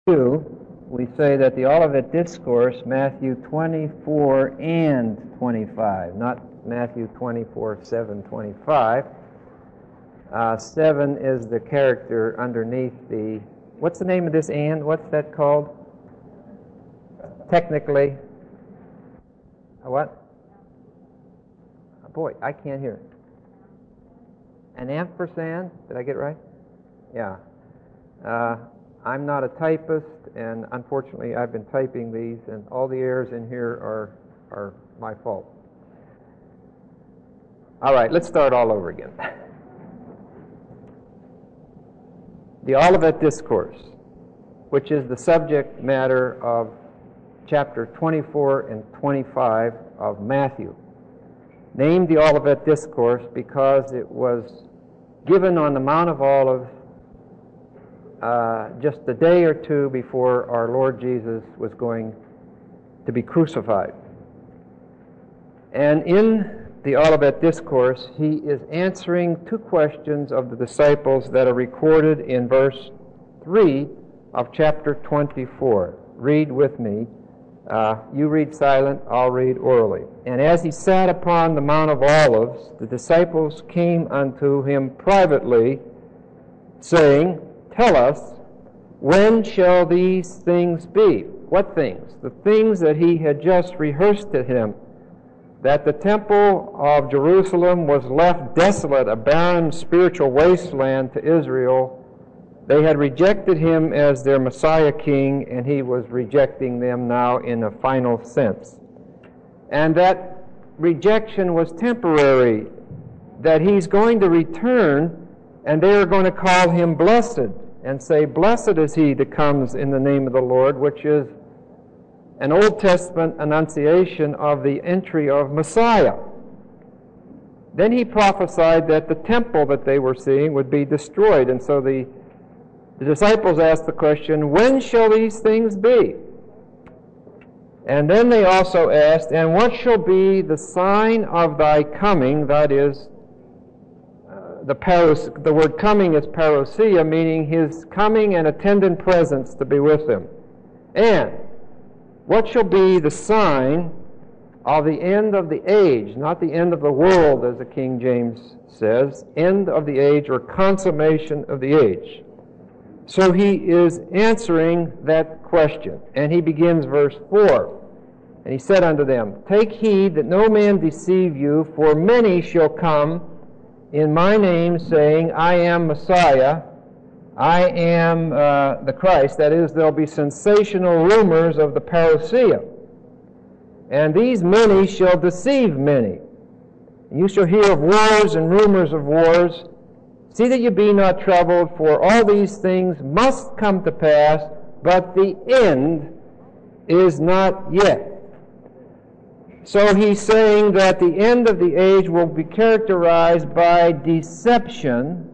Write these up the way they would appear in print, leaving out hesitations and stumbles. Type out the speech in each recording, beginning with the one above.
we say that the Olivet Discourse, Matthew 24 and 25, not Matthew 24, 7, 25. 7 is the character underneath the, what's the name of this and? What's that called? Technically? What? Boy, I can't hear. An ampersand? Did I get it right? Yeah. I'm not a typist, and unfortunately I've been typing these, and all the errors in here are my fault. All right, let's start all over again. The Olivet Discourse, which is the subject matter of chapter 24 and 25 of Matthew, named the Olivet Discourse because it was given on the Mount of Olives just a day or two before our Lord Jesus was going to be crucified. And in the Olivet Discourse, he is answering two questions of the disciples that are recorded in verse 3 of chapter 24. Read with me. You read silent, I'll read orally. And as he sat upon the Mount of Olives, the disciples came unto him privately, saying, Tell us, when shall these things be? What things? The things that he had just rehearsed to him, that the temple of Jerusalem was left desolate, a barren spiritual wasteland to Israel. They had rejected him as their Messiah King, and he was rejecting them now in a final sense. And that rejection was temporary, that he's going to return, and they are going to call him blessed, and say, Blessed is he that comes in the name of the Lord, which is an Old Testament annunciation of the entry of Messiah. Then he prophesied that the temple that they were seeing would be destroyed, and so the disciples asked the question, when shall these things be? And then they also asked, and what shall be the sign of thy coming? That is, the word coming is parousia, meaning his coming and attendant presence to be with him. And what shall be the sign of the end of the age? Not the end of the world, as the King James says, end of the age or consummation of the age. So he is answering that question. And he begins verse 4. And he said unto them, Take heed that no man deceive you, for many shall come in my name, saying, I am Messiah, I am the Christ. That is, there'll be sensational rumors of the parousia. And these many shall deceive many. And you shall hear of wars and rumors of wars. See that you be not troubled, for all these things must come to pass, but the end is not yet. So he's saying that the end of the age will be characterized by deception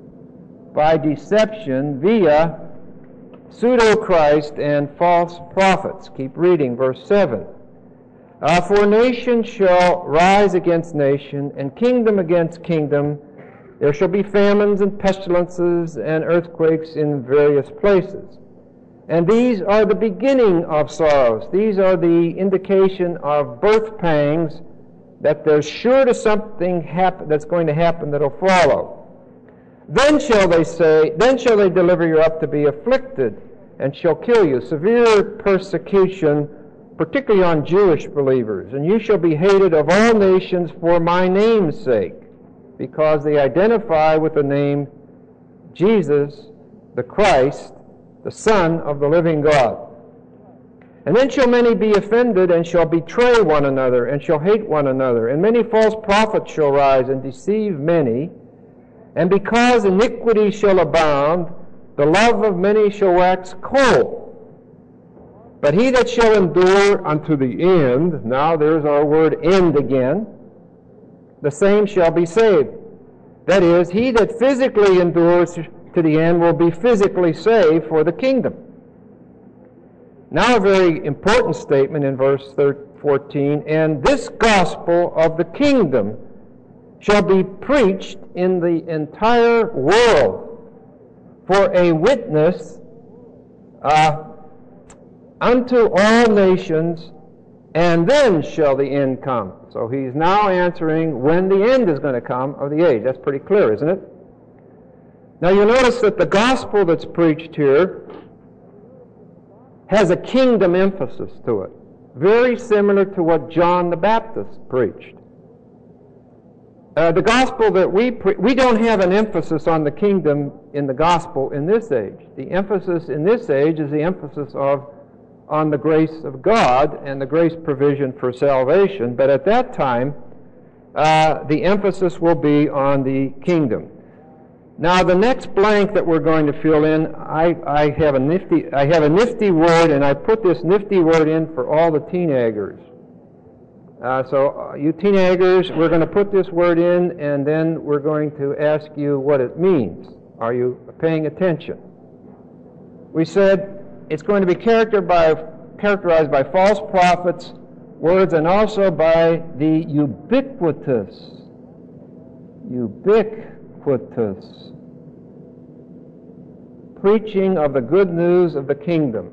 via pseudo-Christ and false prophets. Keep reading, verse 7. For nation shall rise against nation, and kingdom against kingdom. There shall be famines and pestilences and earthquakes in various places. And these are the beginning of sorrows. These are the indication of birth pangs, that there's sure to something happen that's going to happen that'll follow. Then shall they deliver you up to be afflicted, and shall kill you. Severe persecution, particularly on Jewish believers. And you shall be hated of all nations for my name's sake, because they identify with the name Jesus, the Christ, the Son of the living God. And then shall many be offended, and shall betray one another, and shall hate one another. And many false prophets shall rise, and deceive many. And because iniquity shall abound, the love of many shall wax cold. But he that shall endure unto the end, now there's our word end again, the same shall be saved. That is, he that physically endures to the end will be physically saved for the kingdom. Now a very important statement in verse 14, and this gospel of the kingdom shall be preached in the entire world for a witness unto all nations, and then shall the end come. So he's now answering when the end is going to come of the age. That's pretty clear, isn't it? Now you notice that the gospel that's preached here has a kingdom emphasis to it, very similar to what John the Baptist preached. The gospel that we don't have an emphasis on the kingdom in the gospel in this age. The emphasis in this age is the emphasis on the grace of God and the grace provision for salvation. But at that time, the emphasis will be on the kingdom. Now, the next blank that we're going to fill in, I have a nifty word, and I put this nifty word in for all the teenagers. So you teenagers, we're going to put this word in, and then we're going to ask you what it means. Are you paying attention? We said it's going to be characterized by false prophets' words, and also by the ubiquitous preaching of the good news of the kingdom.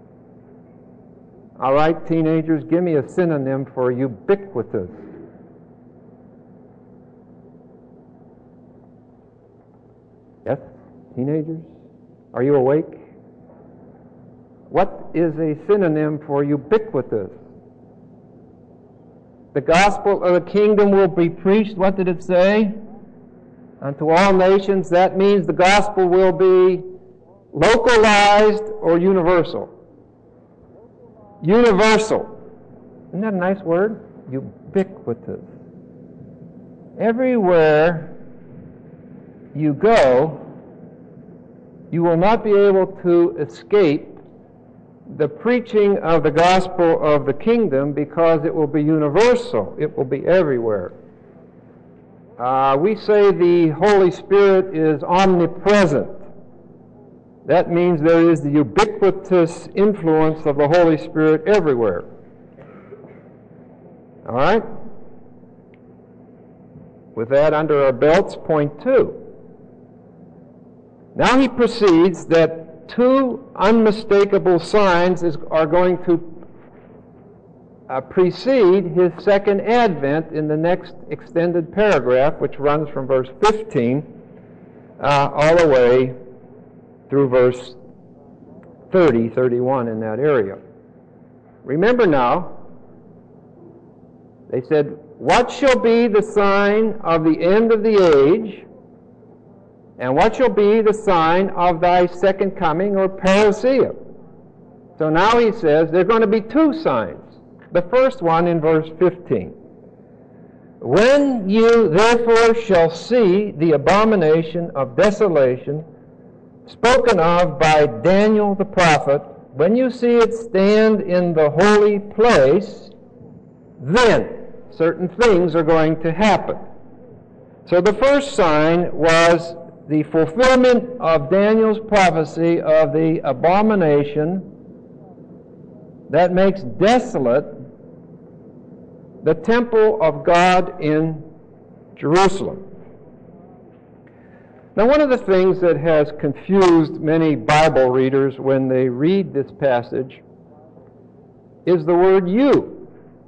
All right, teenagers, give me a synonym for ubiquitous. Yes, teenagers? Are you awake? What is a synonym for ubiquitous? The gospel of the kingdom will be preached, what did it say? Unto all nations. That means the gospel will be localized or universal. Universal. Isn't that a nice word? Ubiquitous. Everywhere you go, you will not be able to escape the preaching of the gospel of the kingdom, because it will be universal. It will be everywhere. We say the Holy Spirit is omnipresent. That means there is the ubiquitous influence of the Holy Spirit everywhere. All right? With that under our belts, point 2. Now he proceeds that 2 unmistakable signs are going to precede his second advent in the next extended paragraph, which runs from verse 15 all the way through verse 30, 31 in that area. Remember now, they said, what shall be the sign of the end of the age, and what shall be the sign of thy second coming, or parousia? So now he says there are going to be 2 signs. The first one in verse 15. When you therefore shall see the abomination of desolation spoken of by Daniel the prophet, when you see it stand in the holy place, then certain things are going to happen. So the first sign was the fulfillment of Daniel's prophecy of the abomination that makes desolate the temple of God in Jerusalem. Now, one of the things that has confused many Bible readers when they read this passage is the word you.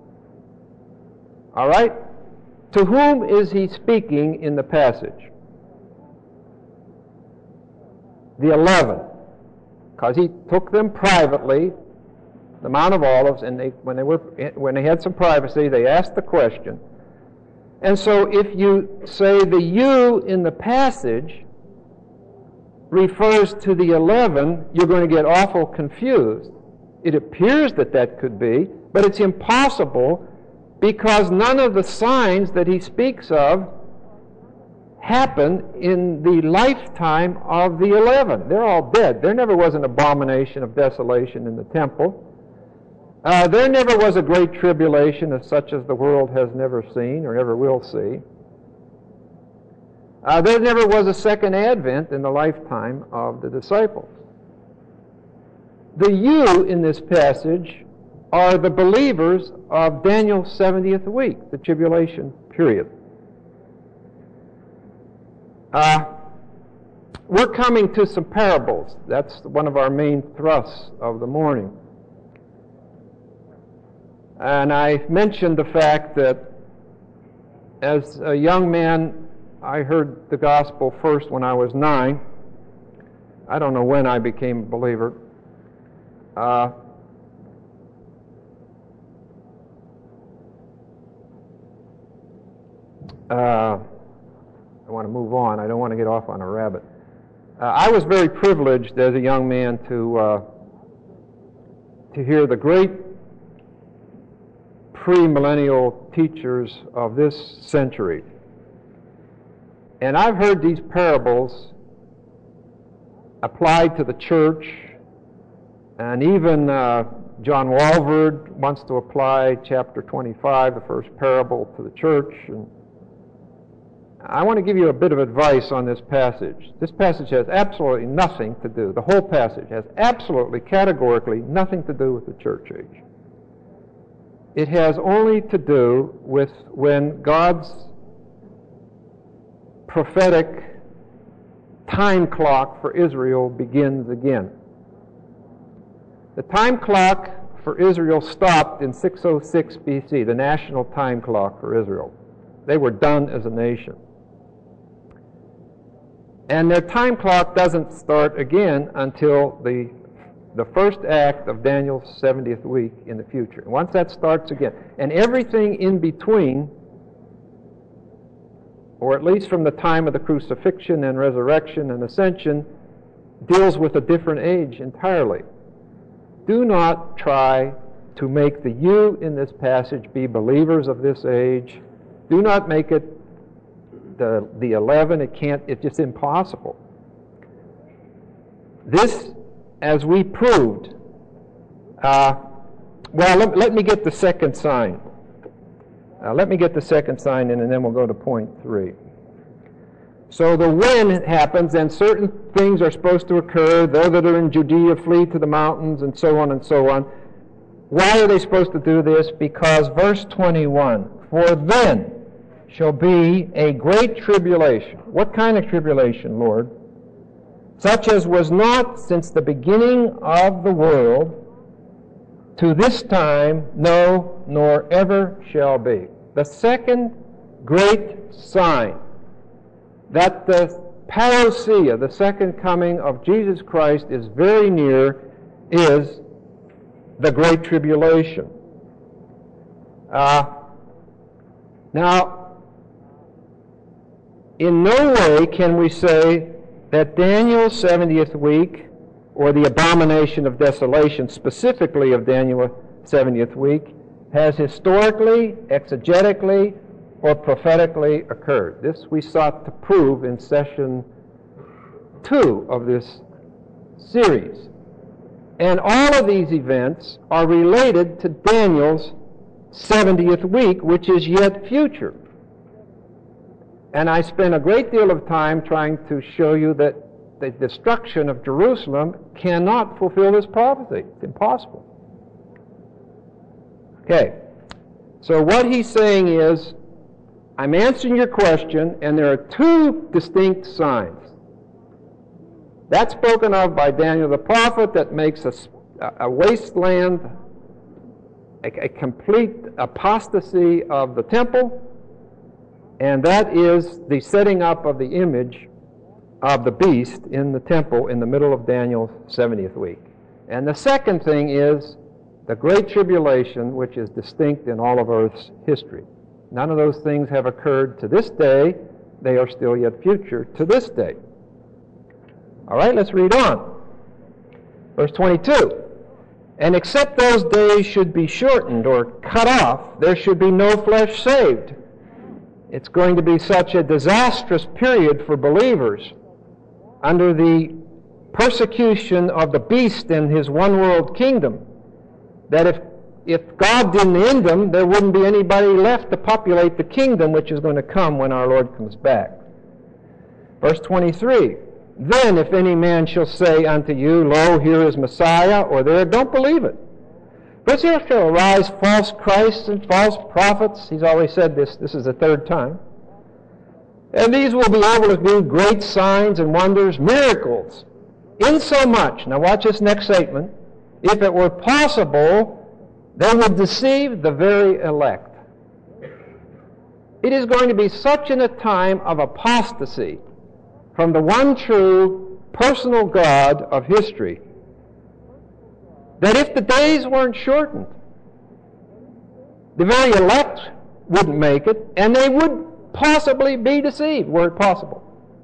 All right? To whom is he speaking in the passage? The 11. Because he took them privately, the Mount of Olives, and when they had some privacy, they asked the question. And so if you say the you in the passage refers to the 11, you're going to get awful confused. It appears that could be, but it's impossible, because none of the signs that he speaks of happen in the lifetime of the 11. They're all dead. There never was an abomination of desolation in the temple. There never was a great tribulation as such as the world has never seen or ever will see. There never was a second advent in the lifetime of the disciples. The you in this passage are the believers of Daniel's 70th week, the tribulation period. we're coming to some parables. That's one of our main thrusts of the morning. And I mentioned the fact that as a young man, I heard the gospel first when I was 9. I don't know when I became a believer. I want to move on. I don't want to get off on a rabbit. I was very privileged as a young man to hear the great pre-millennial teachers of this century. And I've heard these parables applied to the church, and even John Walvoord wants to apply chapter 25, the first parable, to the church. And I want to give you a bit of advice on this passage. This passage has absolutely nothing to do, the whole passage has absolutely, categorically nothing to do with the church age. It has only to do with when God's prophetic time clock for Israel begins again. The time clock for Israel stopped in 606 BC, the national time clock for Israel. They were done as a nation. And their time clock doesn't start again until the first act of Daniel's 70th week in the future. And once that starts again, and everything in between, or at least from the time of the crucifixion and resurrection and ascension, deals with a different age entirely. Do not try to make the you in this passage be believers of this age. Do not make it the 11. It's just impossible. This, as we proved, let me get the second sign. Let me get the second sign in, and then we'll go to point 3. So the when happens, and certain things are supposed to occur. Those that are in Judea flee to the mountains, and so on and so on. Why are they supposed to do this? Because verse 21, for then shall be a great tribulation. What kind of tribulation, Lord? Such as was not since the beginning of the world to this time, no, nor ever shall be. The second great sign that the parousia, the second coming of Jesus Christ, is very near is the Great Tribulation. Now, in no way can we say that Daniel's 70th week, or the abomination of desolation, specifically of Daniel's 70th week, has historically, exegetically, or prophetically occurred. This we sought to prove in session 2 of this series. And all of these events are related to Daniel's 70th week, which is yet future. And I spent a great deal of time trying to show you that the destruction of Jerusalem cannot fulfill this prophecy. It's impossible. Okay, so what he's saying is, I'm answering your question, and there are 2 distinct signs. That's spoken of by Daniel the prophet, that makes a wasteland, a complete apostasy of the temple, and that is the setting up of the image of the beast in the temple in the middle of Daniel's 70th week. And the second thing is the Great Tribulation, which is distinct in all of Earth's history. None of those things have occurred to this day. They are still yet future to this day. All right, let's read on. Verse 22. And except those days should be shortened or cut off, there should be no flesh saved. It's going to be such a disastrous period for believers under the persecution of the beast and his one-world kingdom that if God didn't end them, there wouldn't be anybody left to populate the kingdom which is going to come when our Lord comes back. Verse 23, then if any man shall say unto you, lo, here is Messiah, or there, don't believe it. But there shall arise false Christs and false prophets. He's already said this. This is the 3rd time. And these will be able to do great signs and wonders, miracles, insomuch, now watch this next statement, if it were possible, they would deceive the very elect. It is going to be such a time of apostasy from the one true personal God of history that if the days weren't shortened, the very elect wouldn't make it, and they would possibly be deceived were it possible.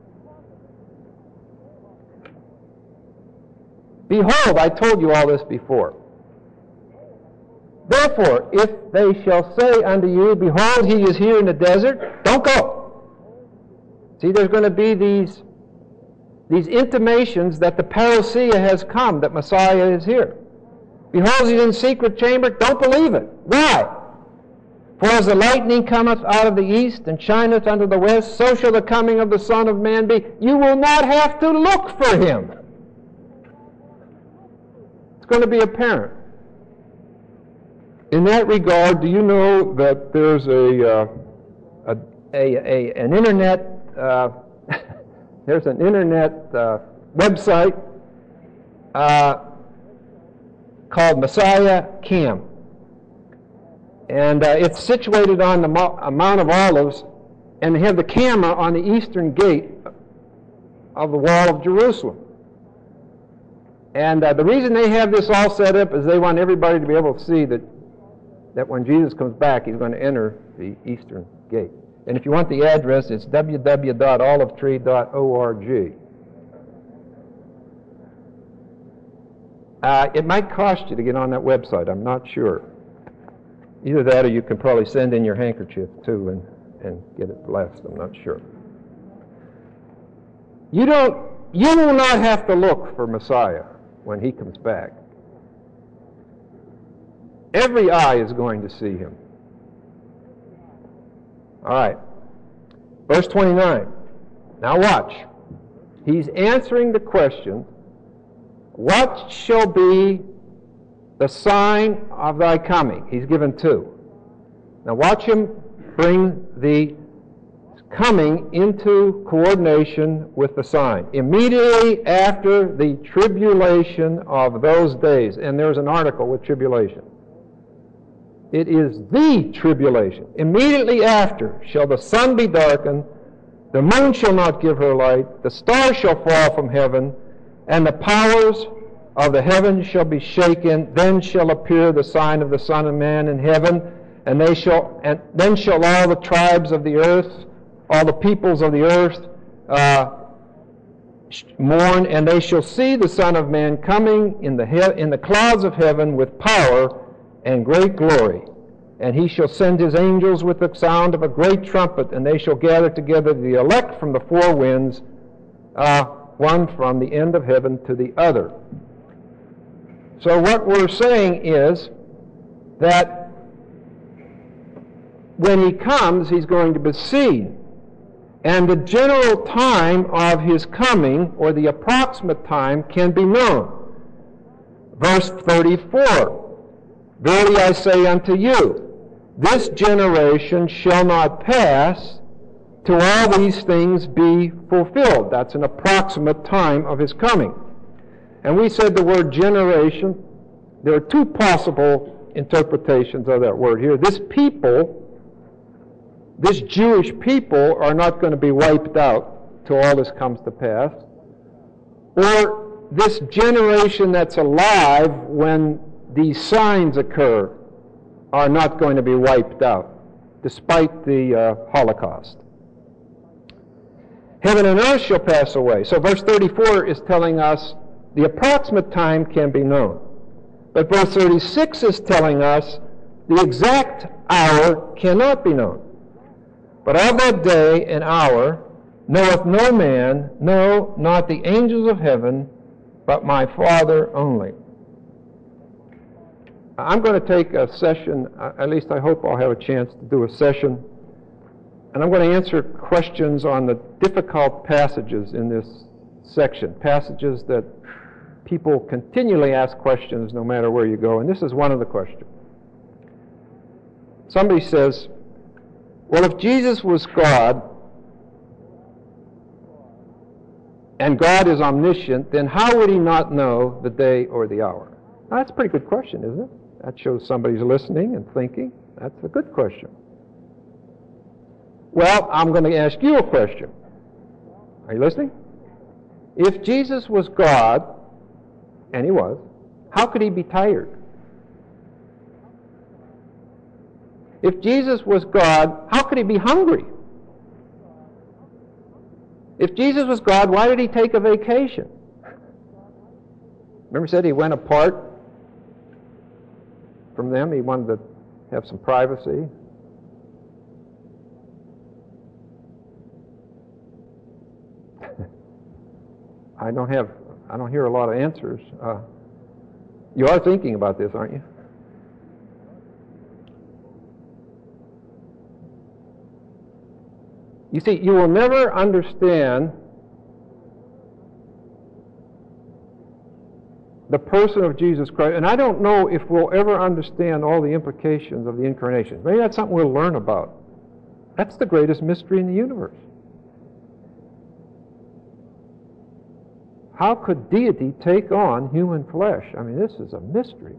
Behold, I told you all this before. Therefore, if they shall say unto you, behold, he is here in the desert, don't go. See, there's going to be these intimations that the parousia has come, that Messiah is here. Behold, he's in secret chamber, don't believe it. Why? For as the lightning cometh out of the east and shineth unto the west, so shall the coming of the Son of Man be. You will not have to look for him. It's going to be apparent. In that regard, do you know that there's an internet there's an internet website called Messiah Cam, and it's situated on the Mount of Olives, and they have the camera on the eastern gate of the wall of Jerusalem. And the reason they have this all set up is they want everybody to be able to see that when Jesus comes back, he's going to enter the eastern gate. And if you want the address, it's www.olivetree.org. It might cost you to get on that website. I'm not sure. Either that or you can probably send in your handkerchief, too, and get it blessed. I'm not sure. You will not have to look for Messiah when he comes back. Every eye is going to see him. All right. Verse 29. Now watch. He's answering the question, what shall be the sign of thy coming? He's given two. Now watch him bring the coming into coordination with the sign. Immediately after the tribulation of those days, and there's an article with tribulation. It is the tribulation. Immediately after shall the sun be darkened, the moon shall not give her light, the stars shall fall from heaven, and the powers of the heavens shall be shaken. Then shall appear the sign of the Son of Man in heaven, and then shall all the tribes of the earth, all the peoples of the earth mourn, and they shall see the Son of Man coming in the clouds of heaven with power and great glory. And he shall send his angels with the sound of a great trumpet, and they shall gather together the elect from the four winds, one from the end of heaven to the other. So what we're saying is that when he comes, he's going to be seen. And the general time of his coming, or the approximate time, can be known. Verse 34. Verily I say unto you, this generation shall not pass till all these things be fulfilled. That's an approximate time of his coming. And we said the word generation, there are two possible interpretations of that word here. This Jewish people are not going to be wiped out till all this comes to pass. Or this generation that's alive when these signs occur are not going to be wiped out, despite the Holocaust. Heaven and earth shall pass away. So verse 34 is telling us the approximate time can be known. But verse 36 is telling us the exact hour cannot be known. But of that day and hour knoweth no man, no, not the angels of heaven, but my Father only. I'm going to take a session, at least I hope I'll have a chance to do a session, and I'm going to answer questions on the difficult passages in this section, passages that people continually ask questions no matter where you go, and this is one of the questions. Somebody says, well, if Jesus was God, and God is omniscient, then how would he not know the day or the hour? Now, that's a pretty good question, isn't it? That shows somebody's listening and thinking. That's a good question. Well, I'm going to ask you a question. Are you listening? If Jesus was God, and he was, how could he be tired? If Jesus was God, how could he be hungry? If Jesus was God, why did he take a vacation? Remember he said he went apart from them. He wanted to have some privacy. I don't hear a lot of answers. You are thinking about this, aren't you? You see, you will never understand the person of Jesus Christ, and I don't know if we'll ever understand all the implications of the incarnation. Maybe that's something we'll learn about. That's the greatest mystery in the universe. How could deity take on human flesh? I mean, this is a mystery.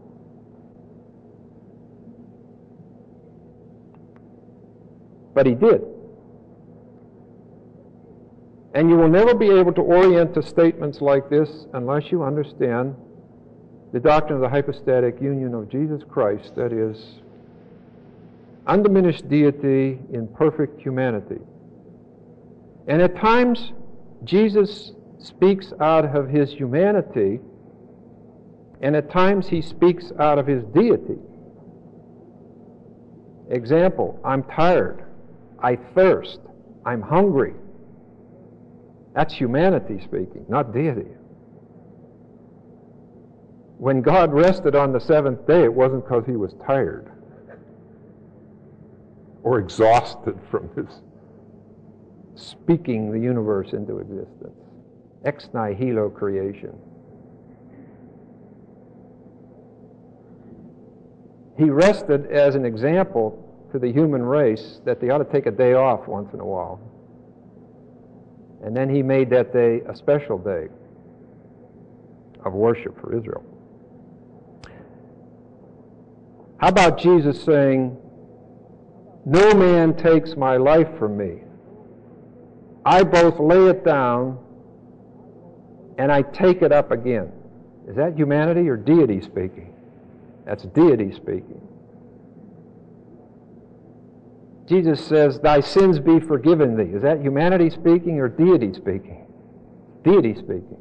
But he did. And you will never be able to orient to statements like this unless you understand the doctrine of the hypostatic union of Jesus Christ, that is, undiminished deity in perfect humanity. And at times, Jesus speaks out of his humanity, and at times he speaks out of his deity. Example, I'm tired, I thirst, I'm hungry. That's humanity speaking, not deity. When God rested on the seventh day, it wasn't because he was tired or exhausted from his speaking the universe into existence. Ex nihilo creation. He rested as an example to the human race that they ought to take a day off once in a while. And then he made that day a special day of worship for Israel. How about Jesus saying, "No man takes my life from me. I both lay it down and I take it up again." Is that humanity or deity speaking? That's deity speaking. Jesus says, "Thy sins be forgiven thee." Is that humanity speaking or deity speaking? Deity speaking.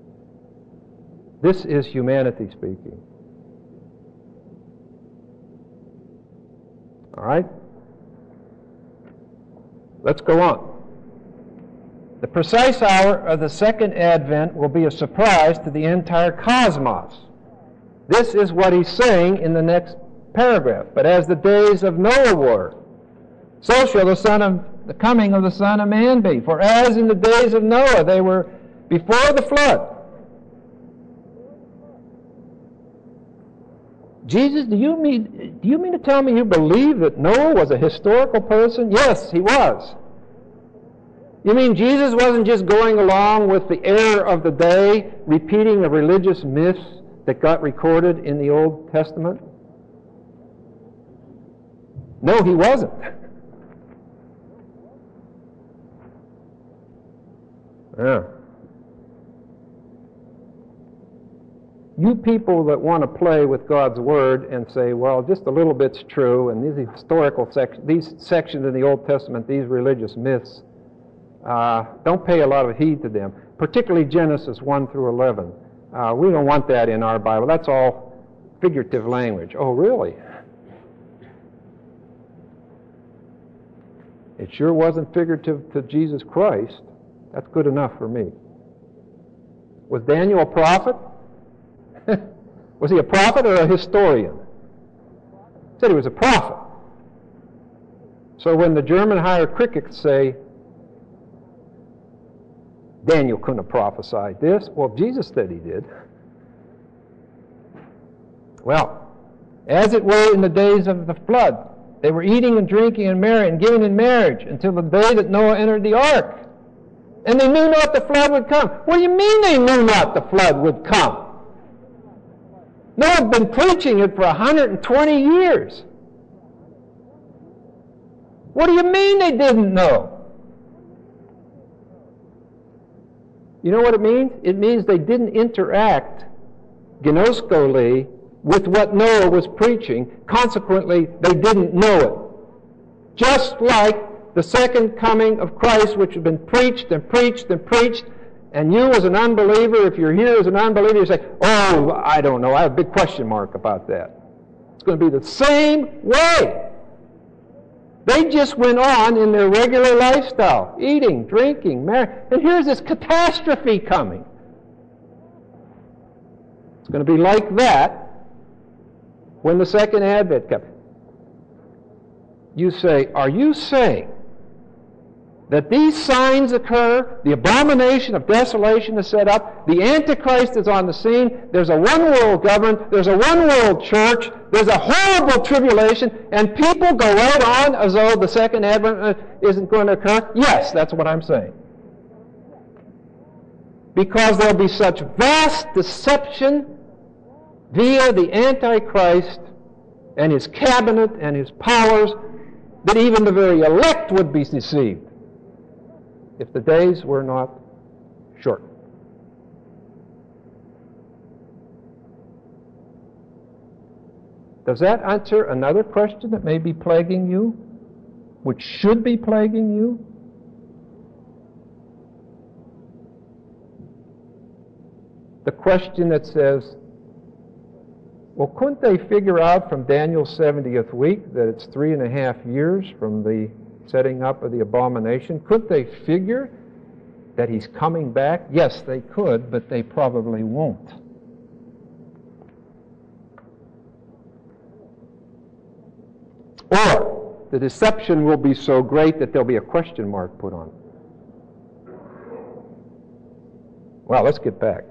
This is humanity speaking. All right? Let's go on. The precise hour of the second advent will be a surprise to the entire cosmos. This is what he's saying in the next paragraph. But as the days of Noah were, so shall the coming of the Son of Man be. For as in the days of Noah they were before the flood. Jesus, do you mean to tell me you believe that Noah was a historical person? Yes, he was. You mean Jesus wasn't just going along with the air of the day, repeating the religious myths that got recorded in the Old Testament? No, he wasn't. Yeah. You people that want to play with God's Word and say, well, just a little bit's true, and these historical these sections in the Old Testament, these religious myths, don't pay a lot of heed to them, particularly Genesis 1 through 11. We don't want that in our Bible. That's all figurative language. Oh, really? It sure wasn't figurative to Jesus Christ. That's good enough for me. Was Daniel a prophet? Was he a prophet or a historian? He said he was a prophet. So when the German higher critics say, Daniel couldn't have prophesied this, well, Jesus said he did. Well, as it were in the days of the flood, they were eating and drinking and marrying and giving in marriage until the day that Noah entered the ark. And they knew not the flood would come. What do you mean they knew not the flood would come? Noah had been preaching it for 120 years. What do you mean they didn't know? You know what it means? It means they didn't interact gnoskoli with what Noah was preaching. Consequently, they didn't know it. Just like the second coming of Christ, which has been preached and preached and preached, and you as an unbeliever, if you're here as an unbeliever, you say, oh, I don't know, I have a big question mark about that. It's going to be the same way. They just went on in their regular lifestyle, eating, drinking, marrying, and here's this catastrophe coming. It's going to be like that when the second advent comes. You say, are you saying that these signs occur, the abomination of desolation is set up, the Antichrist is on the scene, there's a one-world government, there's a one-world church, there's a horrible tribulation, and people go right on as though the second advent isn't going to occur? Yes, that's what I'm saying. Because there'll be such vast deception via the Antichrist and his cabinet and his powers that even the very elect would be deceived if the days were not short. Does that answer another question that may be plaguing you, which should be plaguing you? The question that says, well, couldn't they figure out from Daniel's 70th week that it's 3.5 years from the setting up of the abomination? Couldn't they figure that he's coming back? Yes, they could, but they probably won't. Or the deception will be so great that there'll be a question mark put on it. Well, let's get back.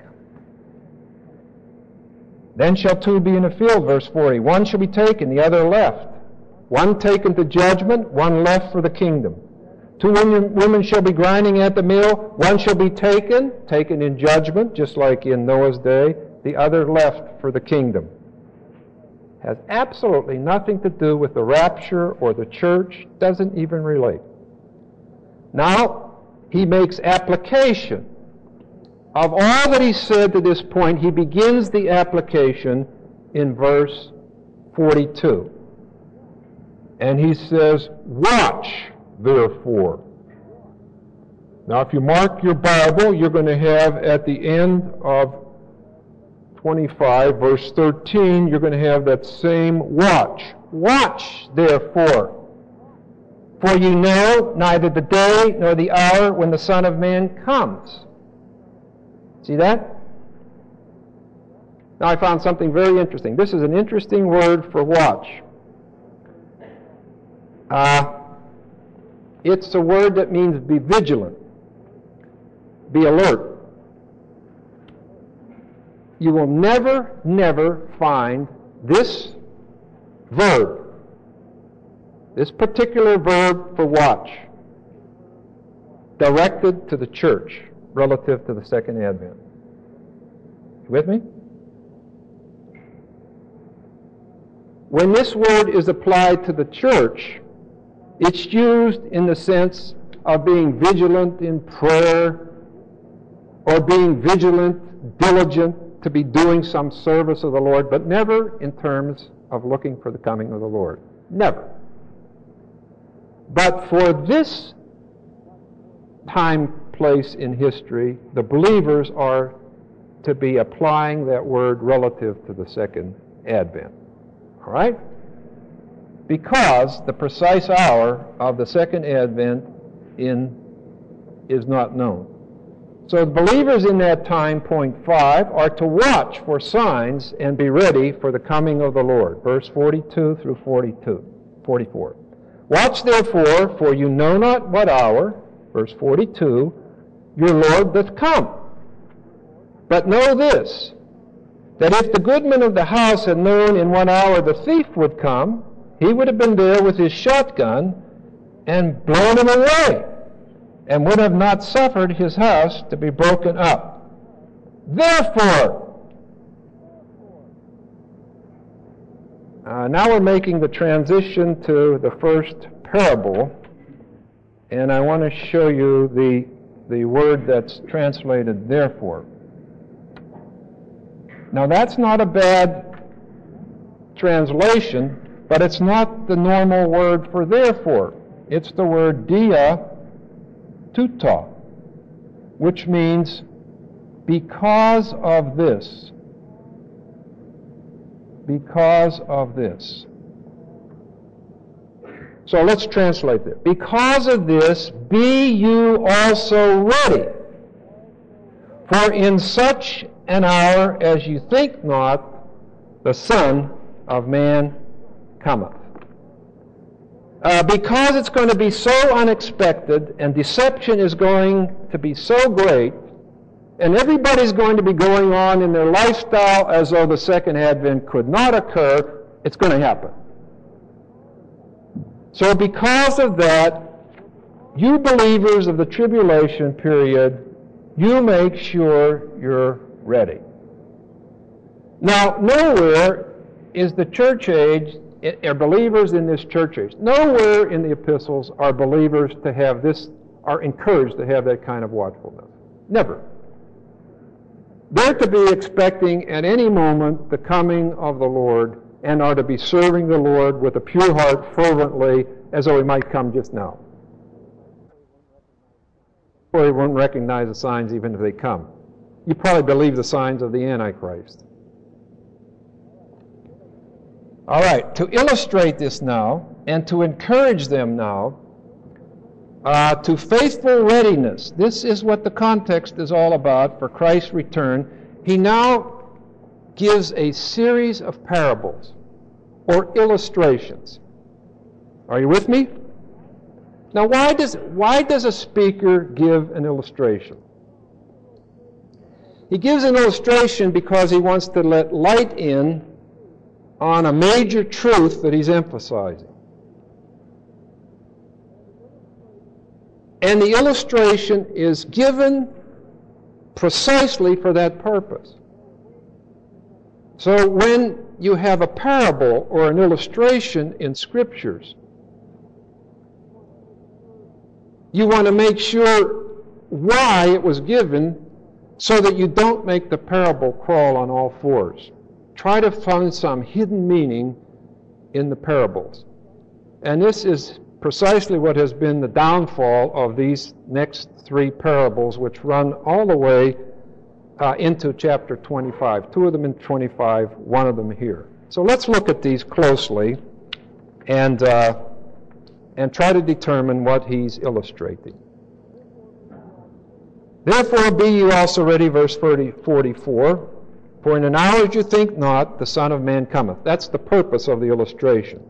Then shall two be in a field, verse 40. One shall be taken, the other left. One taken to judgment, one left for the kingdom. Two women shall be grinding at the mill. One shall be taken in judgment, just like in Noah's day. The other left for the kingdom. Has absolutely nothing to do with the rapture or the church. Doesn't even relate. Now, he makes application of all that he said to this point. He begins the application in verse 42. And he says, watch, therefore. Now, if you mark your Bible, you're going to have at the end of 25, verse 13, you're going to have that same watch. Watch, therefore. For you know neither the day nor the hour when the Son of Man comes. See that? Now I found something very interesting. This is an interesting word for watch. It's a word that means be vigilant, be alert. You will never find this verb, this particular verb for watch, directed to the church relative to the second advent. You with me? When this word is applied to the church, it's used in the sense of being vigilant in prayer or being vigilant, diligent to be doing some service of the Lord, but never in terms of looking for the coming of the Lord. Never. But for this time, place in history, the believers are to be applying that word relative to the second advent. All right? Because the precise hour of the second advent is not known. So the believers in that time, point 5, are to watch for signs and be ready for the coming of the Lord. Verse 42 through 44. Watch therefore, for you know not what hour, verse 42, your Lord doth come. But know this, that if the goodman of the house had known in what hour the thief would come, he would have been there with his shotgun and blown him away. and would have not suffered his house to be broken up. Therefore, now we're making the transition to the first parable, and I want to show you the word that's translated therefore. Now that's not a bad translation, but it's not the normal word for therefore. It's the word dia tuta, which means because of this. Because of this. So let's translate this. Because of this, be you also ready. For in such an hour as you think not, the Son of Man cometh. Because it's going to be so unexpected, and deception is going to be so great, and everybody's going to be going on in their lifestyle as though the second advent could not occur, it's going to happen. So because of that, you believers of the tribulation period, you make sure you're ready. Now, nowhere is the church age, are believers in this church age, nowhere in the epistles are believers to have this, are encouraged to have that kind of watchfulness. Never. They're to be expecting at any moment the coming of the Lord, and are to be serving the Lord with a pure heart fervently, as though he might come just now. Or he won't recognize the signs even if they come. You probably believe the signs of the Antichrist. All right, to illustrate this now, and to encourage them now, to faithful readiness. This is what the context is all about for Christ's return. He now gives a series of parables or illustrations. Are you with me? Now, why does a speaker give an illustration? He gives an illustration because he wants to let light in on a major truth that he's emphasizing. And the illustration is given precisely for that purpose. So when you have a parable or an illustration in Scriptures, you want to make sure why it was given so that you don't make the parable crawl on all fours. Try to find some hidden meaning in the parables. And this is precisely what has been the downfall of these next three parables, which run all the way into chapter 25. Two of them in 25, one of them here. So let's look at these closely and try to determine what he's illustrating. Therefore be you also ready, verse 44, for in an hour as you think not, the Son of Man cometh. That's the purpose of the illustration.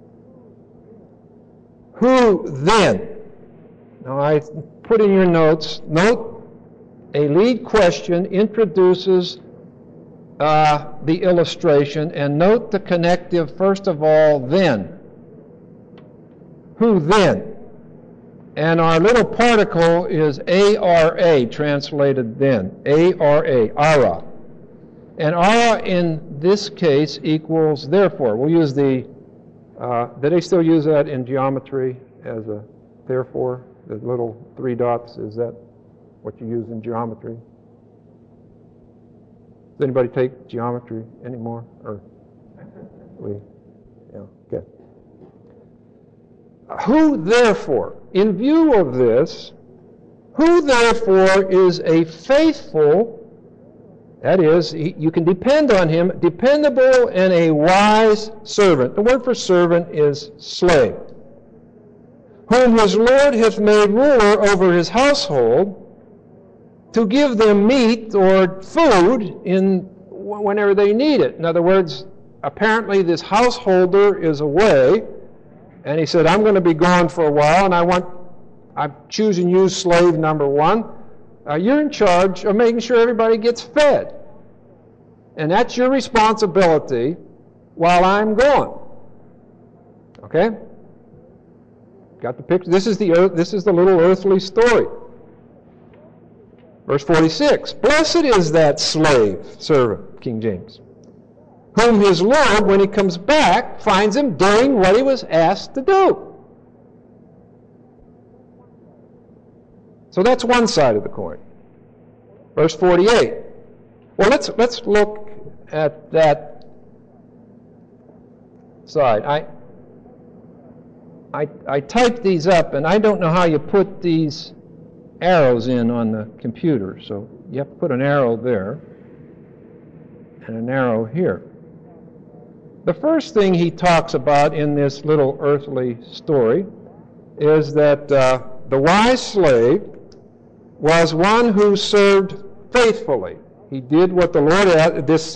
Who then? Now I put in your notes, note a lead question introduces the illustration, and note the connective, first of all, then. Who then? And our little particle is A-R-A, translated then. A-R-A, ara. And ara in this case equals therefore. We'll use the, do they still use that in geometry as a therefore? The little three dots, is that what you use in geometry? Does anybody take geometry anymore? Or yeah, okay. Who therefore, in view of this, who therefore is a faithful, that is, you can depend on him, dependable and a wise servant. The word for servant is slave. Whom his Lord hath made ruler over his household, to give them meat or food whenever they need it. In other words, apparently this householder is away, and he said, I'm going to be gone for a while, and I'm choosing you, slave number one. You're in charge of making sure everybody gets fed. And that's your responsibility while I'm gone. Okay? Got the picture? This is the little earthly story. Verse 46, blessed is that slave, servant, King James, whom his Lord, when he comes back, finds him doing what he was asked to do. So that's one side of the coin. Verse 48. Well, let's look at that side. I typed these up, and I don't know how you put these arrows in on the computer. So you have to put an arrow there and an arrow here. The first thing he talks about in this little earthly story is that the wise slave was one who served faithfully. He did what the Lord asked. This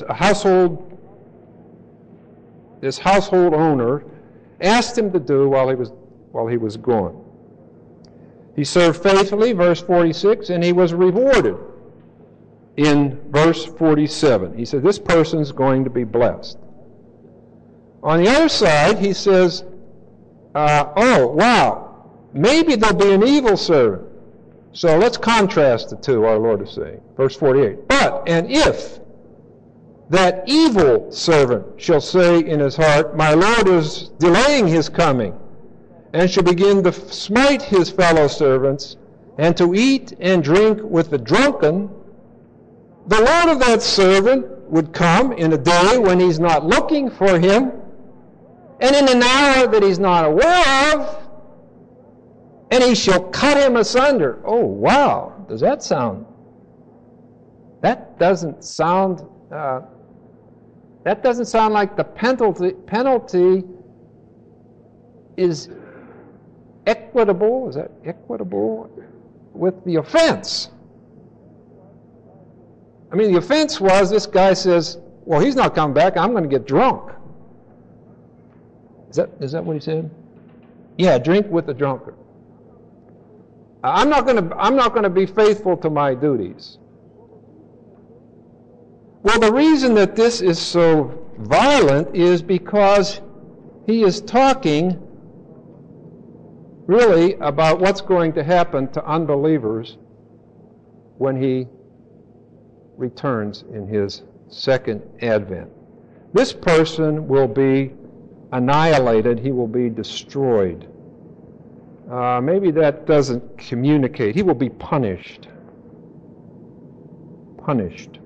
household owner asked him to do while he was gone. He served faithfully, verse 46, and he was rewarded in verse 47. He said, this person's going to be blessed. On the other side, he says, oh, wow, maybe there'll be an evil servant. So let's contrast the two, our Lord is saying. Verse 48. But, and if that evil servant shall say in his heart, my Lord is delaying his coming, and shall begin to smite his fellow servants, and to eat and drink with the drunken, the Lord of that servant would come in a day when he's not looking for him, and in an hour that he's not aware of, and he shall cut him asunder. Oh, wow. Does that sound? That doesn't sound like the penalty is equitable. Is that equitable with the offense? I mean, the offense was this guy says, well, he's not coming back. I'm going to get drunk. Is that what he said? Yeah, drink with the drunkard. I'm not going to be faithful to my duties. Well, the reason that this is so violent is because he is talking really about what's going to happen to unbelievers when he returns in his second advent. This person will be annihilated. He will be destroyed. Maybe that doesn't communicate. He will be punished. Punished.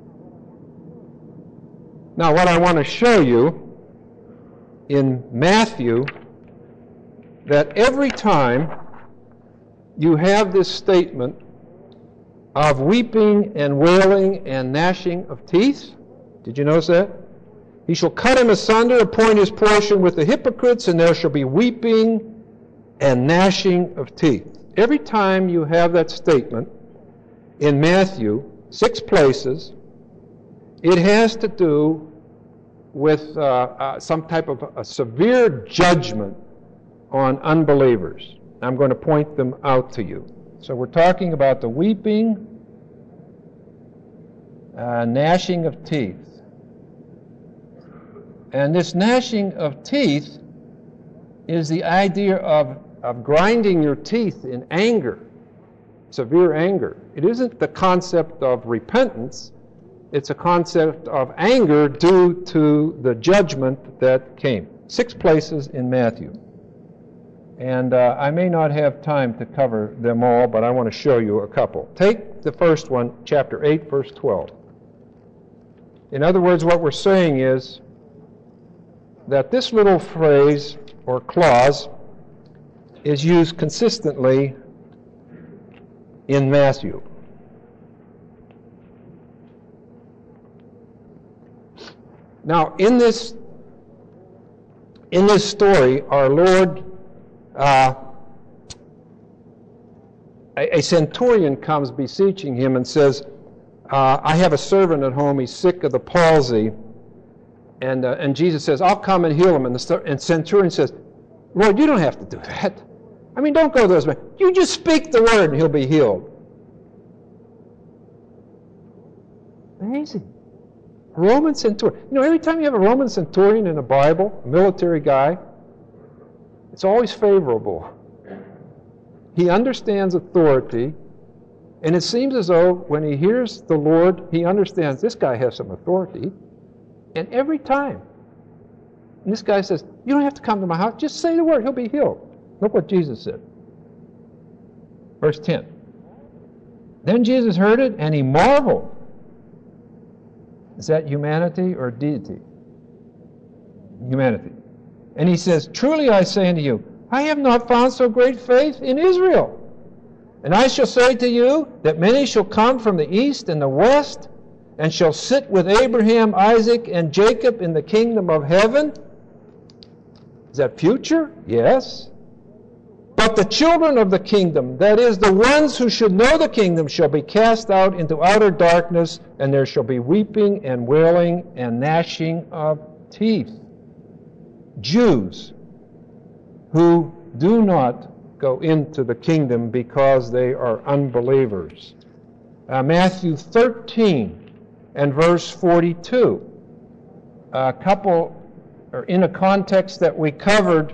Now, what I want to show you in Matthew, that every time you have this statement of weeping and wailing and gnashing of teeth, did you notice that? He shall cut him asunder, appoint his portion with the hypocrites, and there shall be weeping and gnashing of teeth. Every time you have that statement in Matthew, 6 places, it has to do with some type of a severe judgment on unbelievers. I'm going to point them out to you. So we're talking about the weeping, gnashing of teeth. And this gnashing of teeth is the idea of grinding your teeth in anger, severe anger. It isn't the concept of repentance. It's a concept of anger due to the judgment that came. 6 places in Matthew. And I may not have time to cover them all, but I want to show you a couple. Take the first one, chapter 8, verse 12. In other words, what we're saying is that this little phrase or clause is used consistently in Matthew. Now, in this story, our Lord, a centurion comes beseeching him and says, I have a servant at home, he's sick of the palsy. And Jesus says, I'll come and heal him. And the centurion says, Lord, you don't have to do that. I mean, don't go to those men. You just speak the word and he'll be healed. Amazing. A Roman centurion. You know, every time you have a Roman centurion in the Bible, a military guy, it's always favorable. He understands authority, And it seems as though when he hears the Lord, he understands this guy has some authority. And every time, and this guy says, you don't have to come to my house, just say the word, he'll be healed. Look what Jesus said. Verse 10. Then Jesus heard it, and he marveled. Is that humanity or deity? Humanity. And he says, truly I say unto you, I have not found so great faith in Israel. And I shall say to you that many shall come from the east and the west, and shall sit with Abraham, Isaac, and Jacob in the kingdom of heaven. Is that future? Yes. But the children of the kingdom, that is, the ones who should know the kingdom, shall be cast out into outer darkness, and there shall be weeping and wailing and gnashing of teeth. Jews who do not go into the kingdom because they are unbelievers. Matthew 13 and verse 42. A couple, or in a context that we covered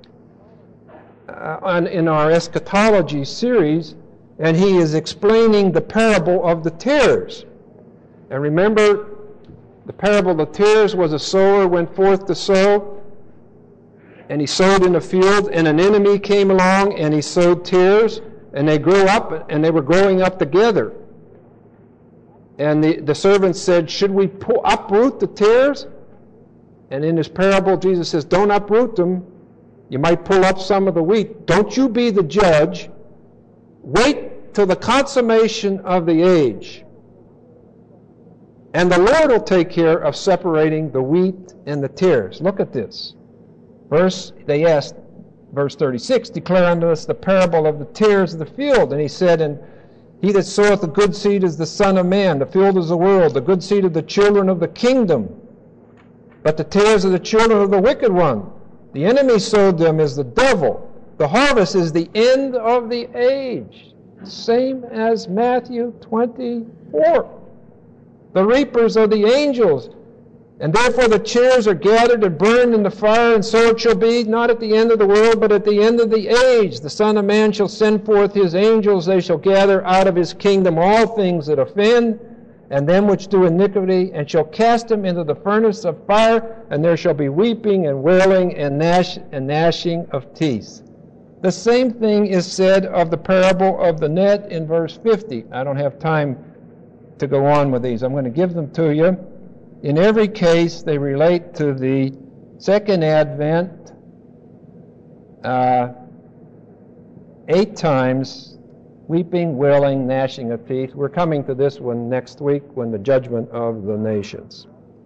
in our eschatology series, and he is explaining the parable of the tares. And remember, the parable of the tares was a sower went forth to sow, and he sowed in the field, and an enemy came along, and he sowed tares, and they grew up, and they were growing up together. And the servant said, should we uproot the tares? And in this parable, Jesus says, don't uproot them. You might pull up some of the wheat. Don't you be the judge. Wait till the consummation of the age. And the Lord will take care of separating the wheat and the tares. Look at this. They asked, verse 36, declare unto us the parable of the tares of the field. And he said, and he that soweth the good seed is the Son of Man. The field is the world. The good seed of the children of the kingdom. But the tares of the children of the wicked one. The enemy sowed them is the devil. The harvest is the end of the age. Same as Matthew 24. The reapers are the angels. And therefore the tares are gathered and burned in the fire, and so it shall be, not at the end of the world, but at the end of the age. The Son of Man shall send forth his angels. They shall gather out of his kingdom all things that offend, and them which do iniquity, and shall cast them into the furnace of fire, and there shall be weeping and wailing and gnashing of teeth. The same thing is said of the parable of the net in verse 50. I don't have time to go on with these. I'm going to give them to you. In every case, they relate to the second advent 8 times, weeping, wailing, gnashing of teeth. We're coming to this one next week when the judgment of the nations.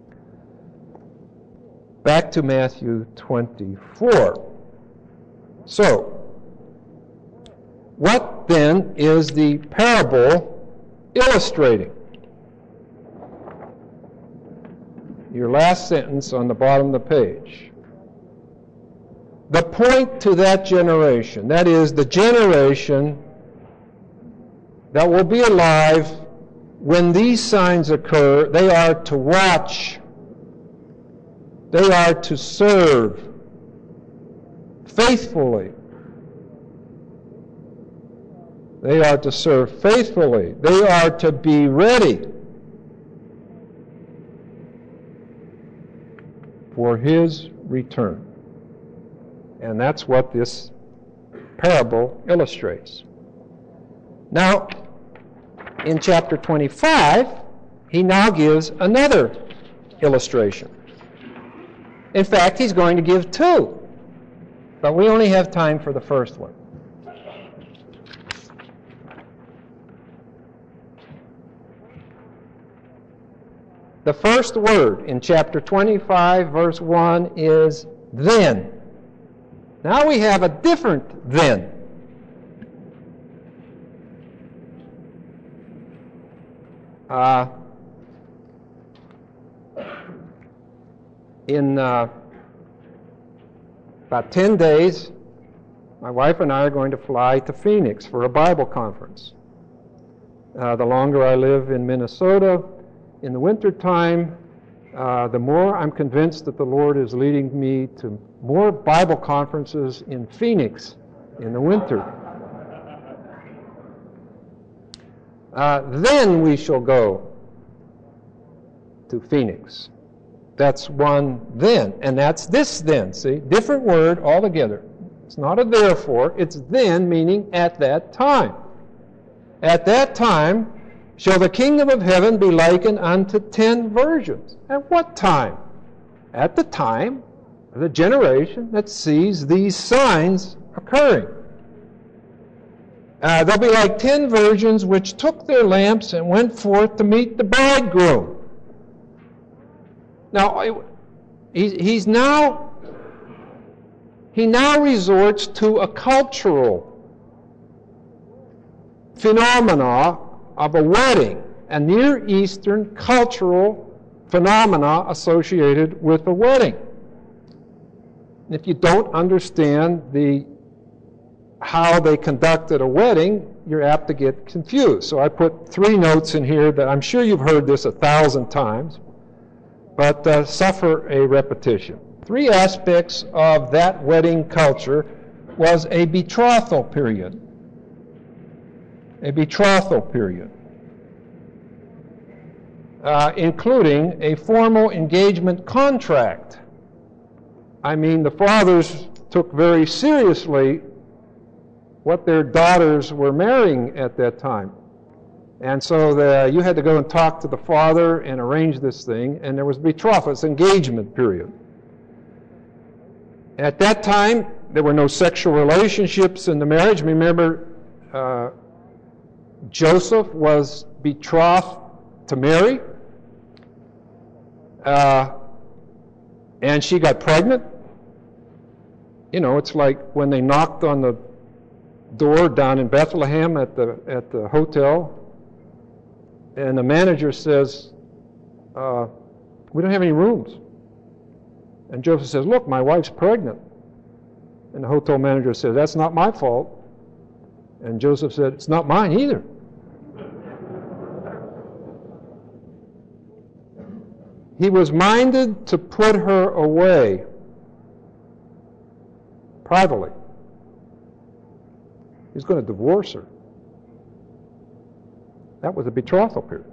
Back to Matthew 24. So, what then is the parable illustrating? Your last sentence on the bottom of the page. The point to that generation, that is, the generation that will be alive when these signs occur, they are to watch, they are to serve faithfully. They are to serve faithfully. They are to be ready for his return. And that's what this parable illustrates. Now, in chapter 25, he now gives another illustration. In fact, he's going to give 2, but we only have time for the first one. The first word in chapter 25, verse 1 is then. Now we have a different then. In about 10 days, my wife and I are going to fly to Phoenix for a Bible conference. The longer I live in Minnesota, in the wintertime, the more I'm convinced that the Lord is leading me to more Bible conferences in Phoenix in the winter. then we shall go to Phoenix. That's one then, and that's this then, see? Different word altogether. It's not a therefore, it's then, meaning at that time. At that time shall the kingdom of heaven be likened unto 10 virgins. At what time? At the time of the generation that sees these signs occurring. They'll be like 10 virgins which took their lamps and went forth to meet the bridegroom. Now, he now resorts to a cultural phenomena of a wedding, a Near Eastern cultural phenomena associated with a wedding. If you don't understand how they conducted a wedding, you're apt to get confused. So I put 3 notes in here that I'm sure you've heard this 1,000 times, but suffer a repetition. 3 aspects of that wedding culture was a betrothal period. A betrothal period. Including a formal engagement contract. I mean, the fathers took very seriously what their daughters were marrying at that time. And so you had to go and talk to the father and arrange this thing, and there was betrothal, it's engagement period. At that time, there were no sexual relationships in the marriage. Remember, Joseph was betrothed to Mary, and she got pregnant. You know, it's like when they knocked on the door down in Bethlehem at the hotel, and the manager says, we don't have any rooms. And Joseph says, look, my wife's pregnant. And the hotel manager says, that's not my fault. And Joseph said, it's not mine either. He was minded to put her away privately. He's going to divorce her. That was a betrothal period.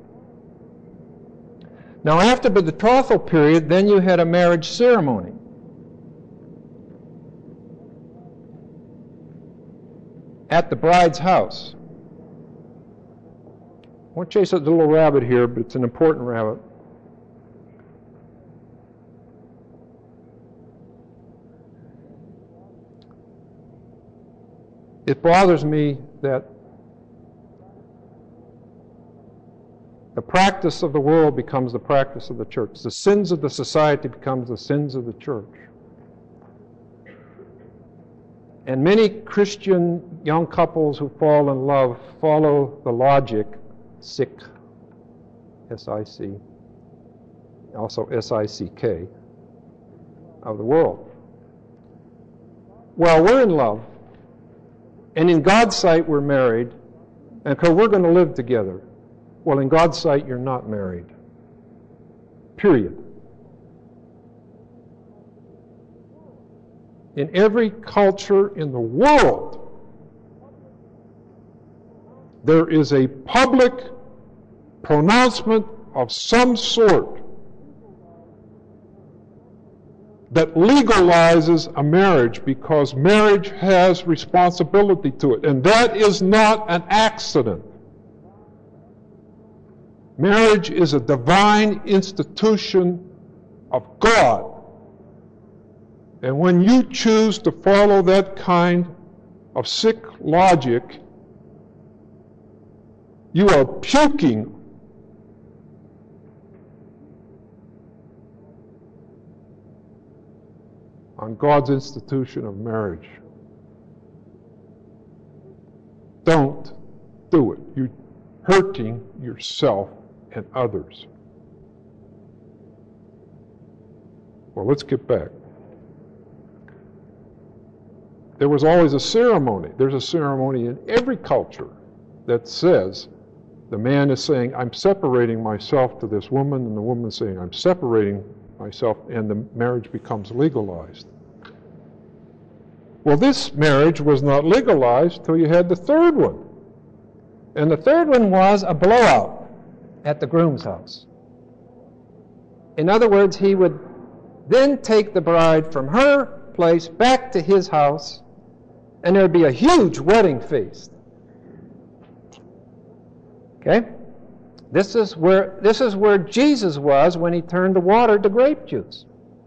Now, after the betrothal period, then you had a marriage ceremony. At the bride's house. I won't chase a little rabbit here, but it's an important rabbit. It bothers me that the practice of the world becomes the practice of the church. The sins of the society becomes the sins of the church. And many Christian young couples who fall in love follow the logic, sick, S-I-C, also S-I-C-K, of the world. Well, we're in love, and in God's sight we're married, and so we're going to live together. Well, in God's sight, you're not married. Period. In every culture in the world, there is a public pronouncement of some sort that legalizes a marriage because marriage has responsibility to it. And that is not an accident. Marriage is a divine institution of God. And when you choose to follow that kind of sick logic, you are puking on God's institution of marriage. Don't do it. You're hurting yourself and others. Well, let's get back. There was always a ceremony. There's a ceremony in every culture that says the man is saying, I'm separating myself to this woman, and the woman is saying, I'm separating myself, and the marriage becomes legalized. Well, this marriage was not legalized till you had the third one. And the third one was a blowout at the groom's house. In other words, he would then take the bride from her place back to his house, and there would be a huge wedding feast. Okay? This is where Jesus was when he turned the water to grape juice.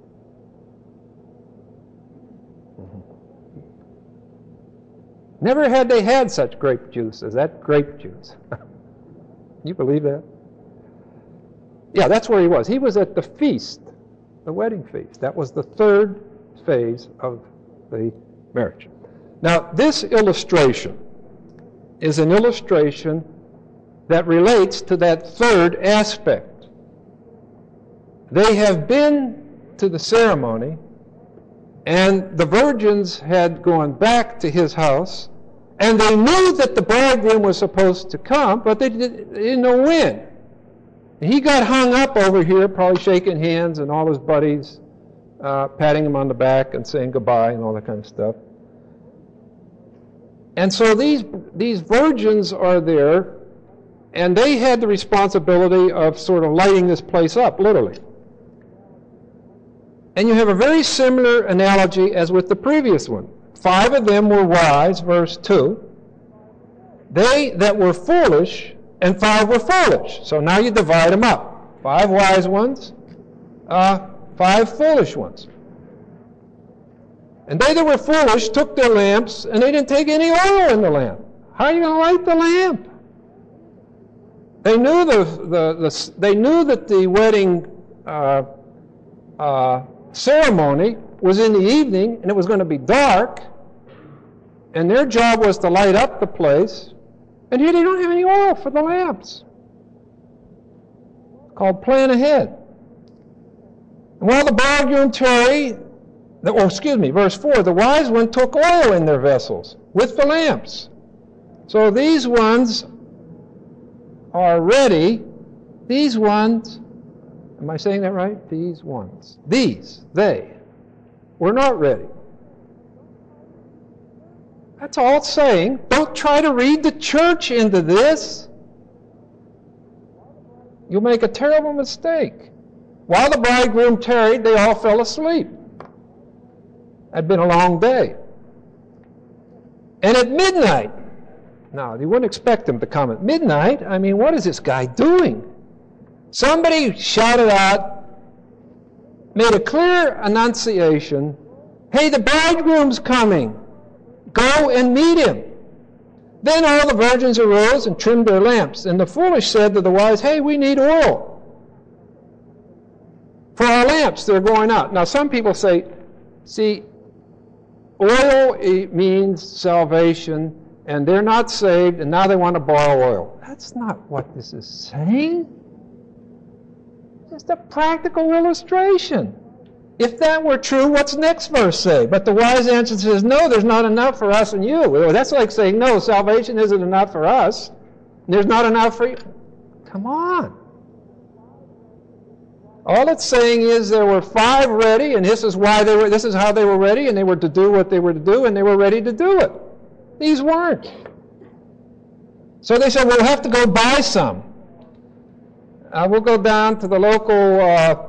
Never had they had such grape juice as that grape juice. You believe that? Yeah, that's where he was. He was at the feast, the wedding feast. That was the third phase of the marriage. Now, this illustration is an illustration that relates to that third aspect. They have been to the ceremony, and the virgins had gone back to his house, and they knew that the bridegroom was supposed to come, but they didn't know when. And he got hung up over here, probably shaking hands, and all his buddies patting him on the back and saying goodbye and all that kind of stuff. And so these virgins are there, and they had the responsibility of sort of lighting this place up, literally. And you have a very similar analogy as with the previous one. 5 of them were wise, verse 2. They that were foolish, and 5 were foolish. So now you divide them up. 5 wise ones, 5 foolish ones. And they that were foolish took their lamps, and they didn't take any oil in the lamp. How are you going to light the lamp? They knew they knew that the wedding ceremony was in the evening, and it was going to be dark, and their job was to light up the place. And here they don't have any oil for the lamps. It's called plan ahead. And while the bridegroom tarried, verse 4, the wise one took oil in their vessels with the lamps. So these ones are ready. These ones, am I saying that right? They were not ready. That's all it's saying. Don't try to read the church into this. You'll make a terrible mistake. While the bridegroom tarried, they all fell asleep. It had been a long day. And at midnight, now you wouldn't expect them to come at midnight. I mean, what is this guy doing? Somebody shouted out, made a clear annunciation, hey, the bridegroom's coming. Go and meet him. Then all the virgins arose and trimmed their lamps. And the foolish said to the wise, hey, we need oil for our lamps. They're going out. Now some people say, see, oil means salvation, and they're not saved, and now they want to borrow oil. That's not what this is saying. It's just a practical illustration. If that were true, what's the next verse say? But the wise answer says, no, there's not enough for us and you. Well, that's like saying, no, salvation isn't enough for us. There's not enough for you. Come on. All it's saying is there were 5 ready, and this is how they were ready, and they were to do what they were to do, and they were ready to do it. These weren't. So they said, we'll have to go buy some. We'll go down to the local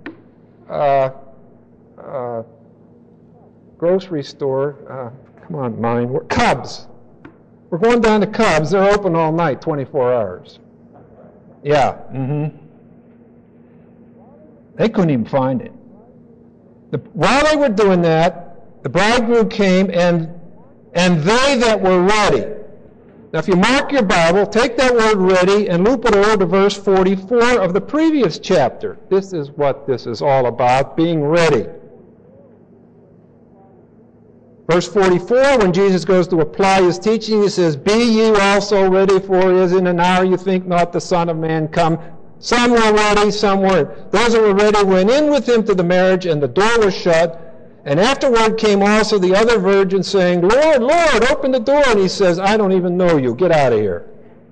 grocery store. Come on, mine. Cubs. We're going down to Cubs. They're open all night, 24 hours. Yeah. They couldn't even find it. While they were doing that, the bridegroom came, and they that were ready. Now, if you mark your Bible, take that word ready and loop it over to verse 44 of the previous chapter. This is what this is all about, being ready. Verse 44, when Jesus goes to apply his teaching, he says, be ye also ready, for it is in an hour you think not the Son of Man come. Some were ready, some weren't. Those that were ready went in with him to the marriage, and the door was shut. And afterward came also the other virgins, saying, Lord, Lord, open the door. And he says, I don't even know you. Get out of here.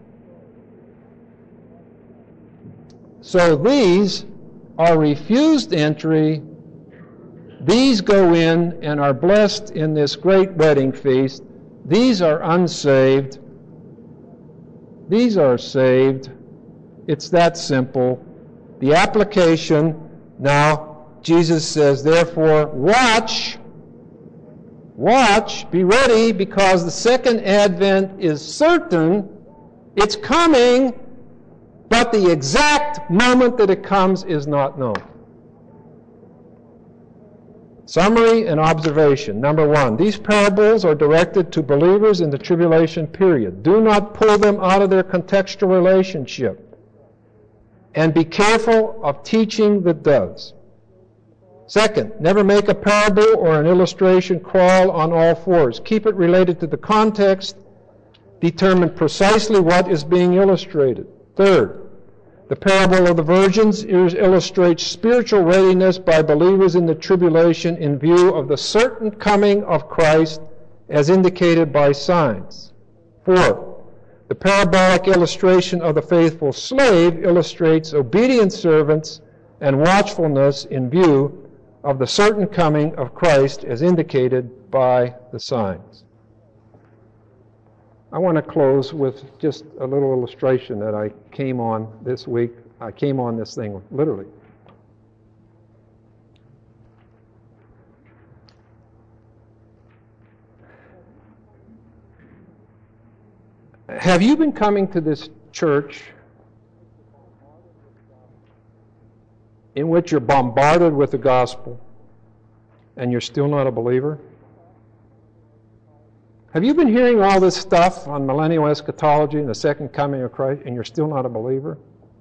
So these are refused entry. These go in and are blessed in this great wedding feast. These are unsaved. These are saved. It's that simple. The application, now, Jesus says, therefore, watch, be ready, because the second advent is certain. It's coming, but the exact moment that it comes is not known. Summary and observation. Number one, these parables are directed to believers in the tribulation period. Do not pull them out of their contextual relationship. And be careful of teaching that does. Second, never make a parable or an illustration crawl on all fours. Keep it related to the context. Determine precisely what is being illustrated. Third, the parable of the virgins illustrates spiritual readiness by believers in the tribulation in view of the certain coming of Christ as indicated by signs. Fourth, the parabolic illustration of the faithful slave illustrates obedient servants and watchfulness in view of the certain coming of Christ as indicated by the signs. I want to close with just a little illustration that I came on this week. I came on this thing literally. Have you been coming to this church in which you're bombarded with the gospel and you're still not a believer? Have you been hearing all this stuff on millennial eschatology and the second coming of Christ and you're still not a believer?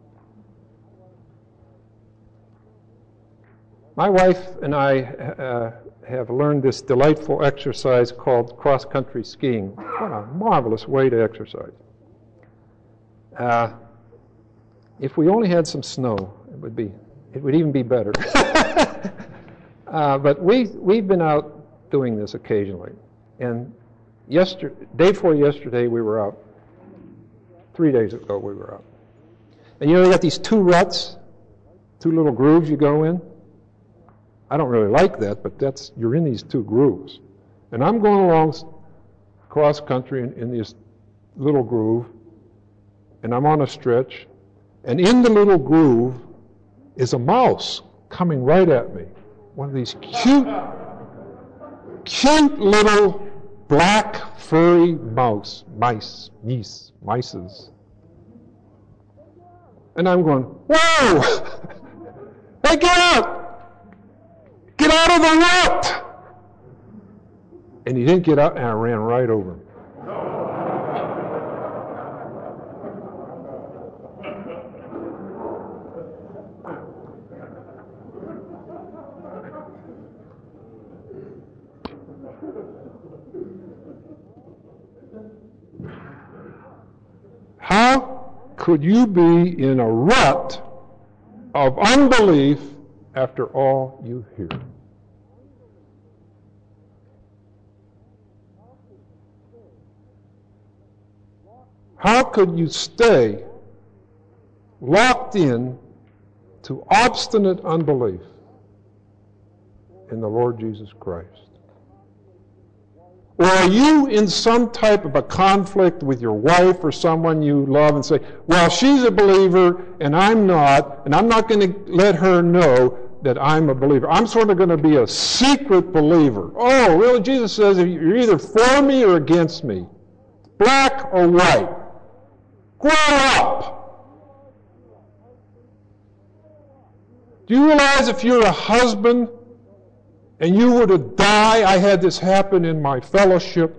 My wife and I have learned this delightful exercise called cross-country skiing. What a marvelous way to exercise. If we only had some snow, it would even be better. But we've been out doing this occasionally. And day before yesterday we were out. 3 days ago we were out. And you got these two ruts, two little grooves you go in. I don't really like that, but you're in these two grooves. And I'm going along cross country in this little groove, and I'm on a stretch, and in the little groove is a mouse coming right at me. One of these cute little black furry mices. And I'm going, whoa! Hey, get out! Get out of the rut! And he didn't get out, and I ran right over him. How could you be in a rut of unbelief after all you hear? How could you stay locked in to obstinate unbelief in the Lord Jesus Christ? Or are you in some type of a conflict with your wife or someone you love and say, well, she's a believer and I'm not, and I'm not going to let her know that I'm a believer. I'm sort of going to be a secret believer. Oh, really? Jesus says you're either for me or against me. Black or white. Grow up. Do you realize if you're a husband and you were to die, I had this happen in my fellowship,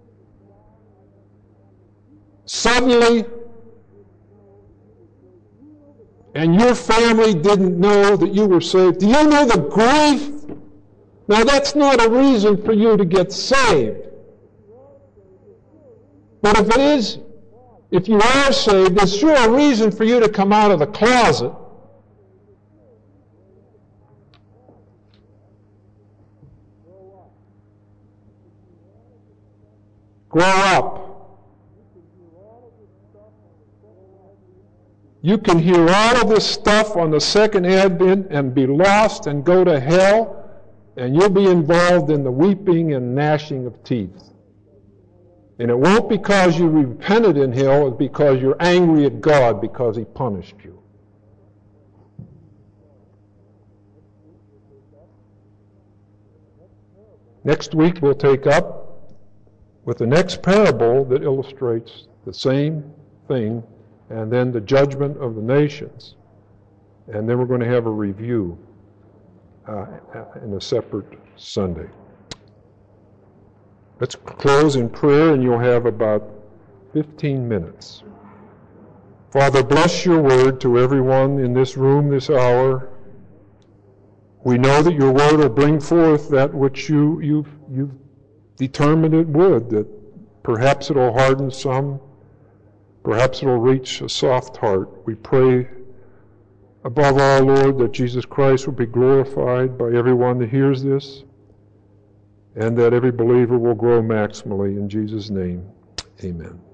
suddenly, and your family didn't know that you were saved, do you know the grief? Now that's not a reason for you to get saved. But if it is, if you are saved, it's sure a reason for you to come out of the closet. Grow up. You can hear all of this stuff on the second advent and be lost and go to hell, and you'll be involved in the weeping and gnashing of teeth. And it won't because you repented in hell, it's because you're angry at God because he punished you. Next week we'll take up with the next parable that illustrates the same thing, and then the judgment of the nations. And then we're going to have a review in a separate Sunday. Let's close in prayer, and you'll have about 15 minutes. Father, bless your word to everyone in this room this hour. We know that your word will bring forth that which you've determined it would, that perhaps it'll harden some, perhaps it'll reach a soft heart. We pray above all, Lord, that Jesus Christ will be glorified by everyone that hears this, and that every believer will grow maximally. In Jesus' name, amen.